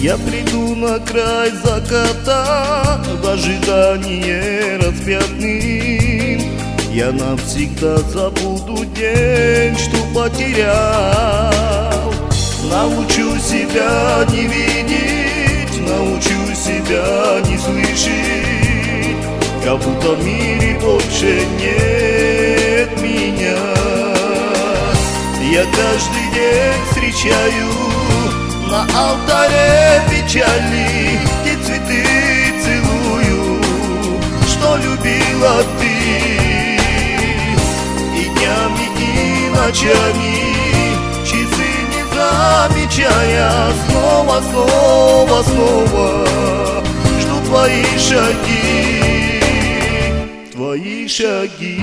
Я приду на край заката, в ожидании распятным. Я навсегда забуду день, что потерял. Научу себя не видеть, научу себя не слышать, как будто в мире больше нет меня. Я каждый день встречаю на алтаре печали, где цветы целую, что любила ты. И днями, и ночами, часы не замечая, снова, снова, снова жду твои шаги, твои шаги.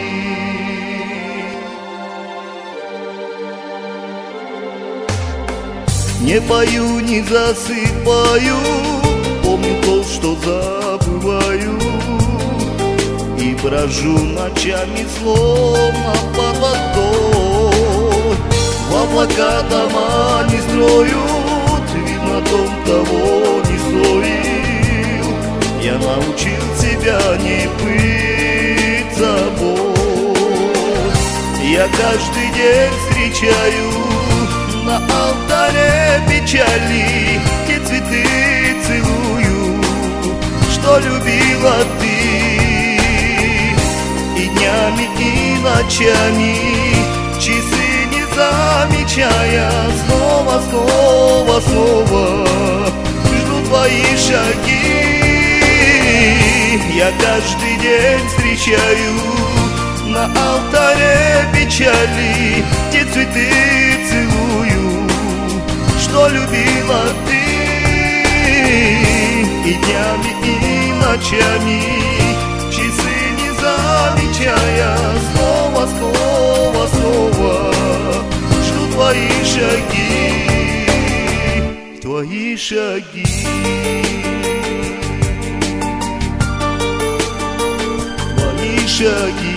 Не пою, не засыпаю, помню то, что забываю, и брожу ночами, словно под водой. В облака дома не строят, видно, дом того не стоил. Я научил себя не быть собой. Я каждый день встречаю на алтаре печали, где цветы целую, что любила ты. И днями, и ночами, часы не замечая, снова, снова, снова жду твои шаги. Я каждый день встречаю на алтаре печали, где цветы целую, что любила ты. И днями, и ночами, часы не замечая, снова, снова, снова жду твои шаги, твои шаги. Твои шаги.